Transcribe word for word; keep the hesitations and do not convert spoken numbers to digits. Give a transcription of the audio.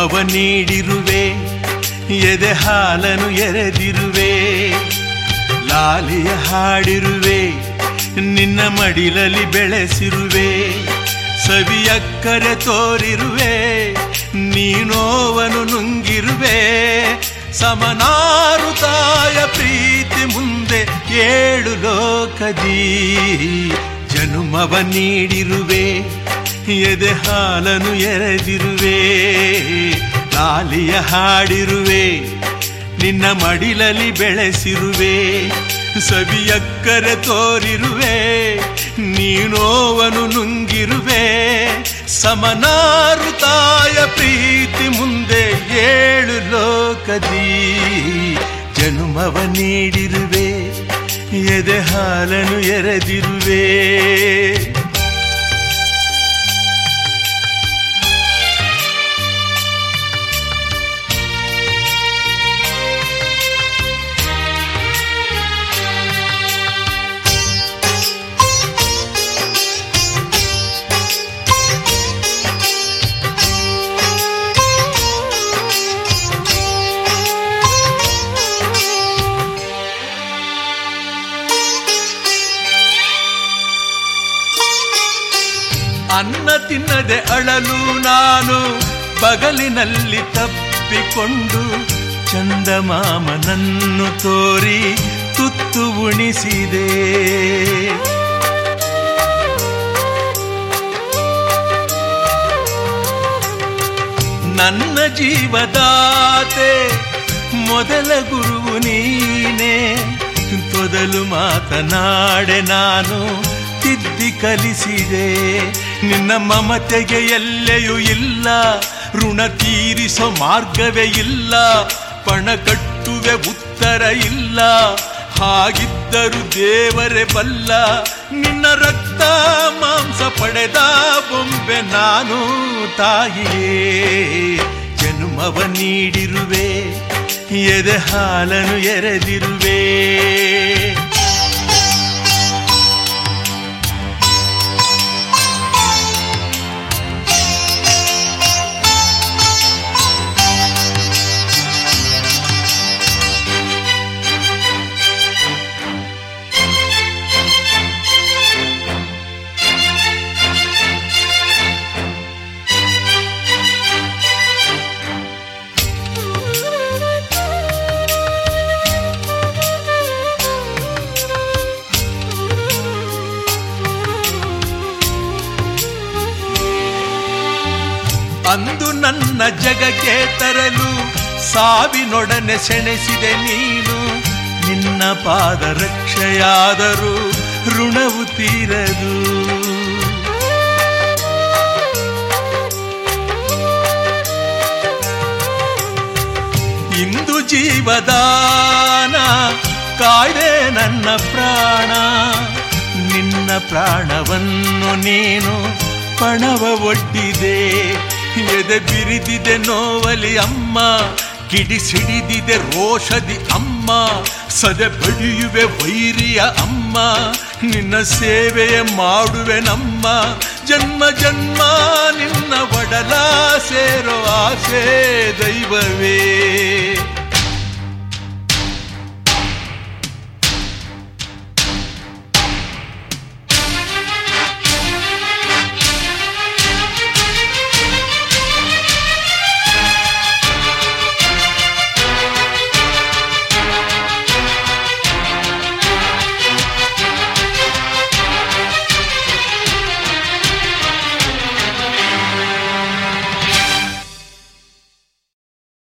ಜನುಮವ ನೀಡಿರುವೆ, ಎದೆ ಹಾಲನು ಎರೆದಿರುವೆ, ಲಾಲಿಯ ಹಾಡಿರುವೆ, ನಿನ್ನ ಮಡಿಲಲ್ಲಿ ಬೆಳೆಸಿರುವೆ, ಸವಿಯಕ್ಕರೆ ತೋರಿರುವೆ, ನೀನೋವನು ನುಂಗಿರುವೆ, ಸಮನಾರು ತಾಯ ಪ್ರೀತಿ ಮುಂದೆ ಏಳು ಲೋಕದಿ. ಜನುಮವ ನೀಡಿರುವೆ, ಎದೆ ಹಾಲನು ಎರೆದಿರುವೆ, ಲಾಲಿಯ ಹಾಡಿರುವೆ, ನಿನ್ನ ಮಡಿಲಲ್ಲಿ ಬೆಳೆಸಿರುವೆ, ಸವಿಯಕ್ಕರೆ ತೋರಿರುವೆ, ನೀನೋವನು ನುಂಗಿರುವೆ, ಸಮನಾರು ತಾಯ ಪ್ರೀತಿ ಮುಂದೆ ಏಳು ಲೋಕದಿ. ಜನುಮವ ನೀಡಿರುವೆ, ಎದೆ ಹಾಲನು ಎರೆದಿರುವೆ. ಅನ್ನ ತಿನ್ನದೆ ಅಳಲು ನಾನು ಬಗಲಿನಲ್ಲಿ ತಪ್ಪಿಕೊಂಡು, ಚಂದಮಾಮನನ್ನು ತೋರಿ ತುತ್ತು ಉಣಿಸಿದೆ. ನನ್ನ ಜೀವದಾತೆ ಮೊದಲ ಗುರುವು ನೀನೇ, ತೊದಲು ಮಾತನಾಡೆ ನಾನು ತಿದ್ದಿ ಕಲಿಸಿದೆ. ನಿನ್ನ ಮಮತೆಗೆ ಎಲ್ಲೆಯೂ ಇಲ್ಲ, ಋಣ ತೀರಿಸೋ ಮಾರ್ಗವೇ ಇಲ್ಲ, ಪಣ ಕಟ್ಟುವೆ ಉತ್ತರ ಇಲ್ಲ, ಹಾಗಿದ್ದರೂ ದೇವರೇ ಬಲ್ಲ. ನಿನ್ನ ರಕ್ತ ಮಾಂಸ ಪಡೆದ ಬೊಂಬೆ ನಾನು ತಾಯಿಯೇ. ಜನುಮವ ನೀಡಿರುವೆ, ಎದೆ ಹಾಲನು ಎರೆದಿರುವೆ. ಅಂದು ನನ್ನ ಜಗಕ್ಕೆ ತರಲು ಸಾವಿನೊಡನೆ ಸೆಣಸಿದೆ ನೀನು, ನಿನ್ನ ಪಾದ ರಕ್ಷೆಯಾದರೂ ಋಣವು ತೀರದು. ಇಂದು ಜೀವದಾನ ಕಾಯ್ದೆ ನನ್ನ ಪ್ರಾಣ, ನಿನ್ನ ಪ್ರಾಣವನ್ನು ನೀನು ಪಣವ ಒಡ್ಡಿದೆ. ಎದೆ ಬಿರಿದಿದೆ ನೋವಲಿ ಅಮ್ಮ, ಕಿಡಿಸಿಡಿದಿದೆ ರೋಷದಿ ಅಮ್ಮ, ಸದೆ ಬಡಿಯುವೆ ವೈರಿಯ ಅಮ್ಮ, ನಿನ್ನ ಸೇವೆಯ ಮಾಡುವೆ ನಮ್ಮ. ಜನ್ಮ ಜನ್ಮ ನಿನ್ನ ಒಡಲ ಸೇರೋ ಆಸೆ ದೈವವೇ.